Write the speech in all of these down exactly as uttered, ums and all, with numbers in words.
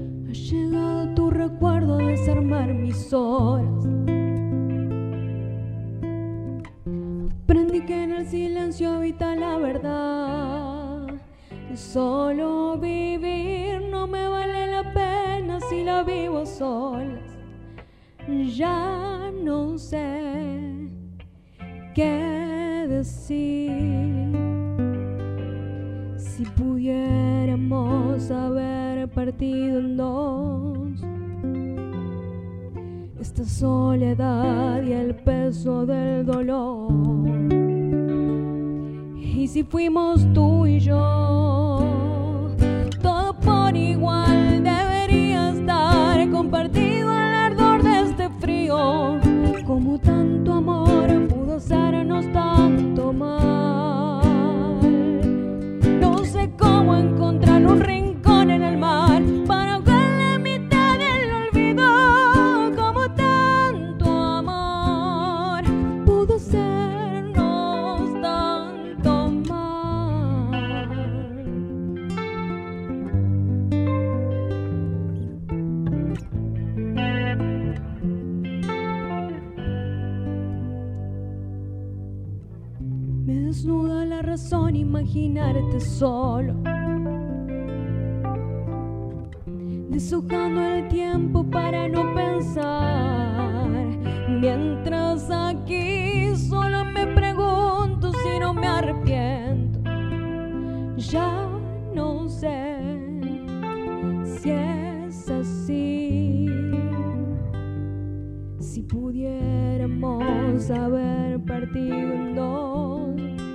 Ha llegado tu recuerdo a desarmar mis horas. Aprendí que en el silencio habita la verdad. Y solo vivir no me vale la pena si la vivo solas. Ya no sé qué decir. Si pudiéramos haber partido en dos esta soledad y el peso del dolor. Y si fuimos tú y yo, todo por igual debería estar compartido el ardor de este frío. Como tanto amor pudo hacernos tanto mal. No sé cómo encontrar un rincón en el mar para ahogar la mitad del olvido. Como tanto amor pudo hacernos tanto mal. Me desnuda la razón imaginarte solo, deshojando el tiempo para no pensar. Mientras aquí solo me pregunto si no me arrepiento. Ya no sé si es así. Si pudiéramos haber partido en dos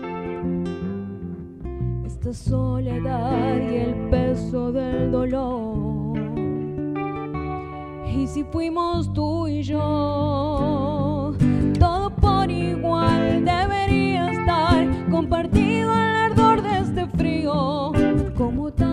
esta soledad y el peso del dolor. Y si fuimos tú y yo, todo por igual debería estar compartido el ardor de este frío. Como tan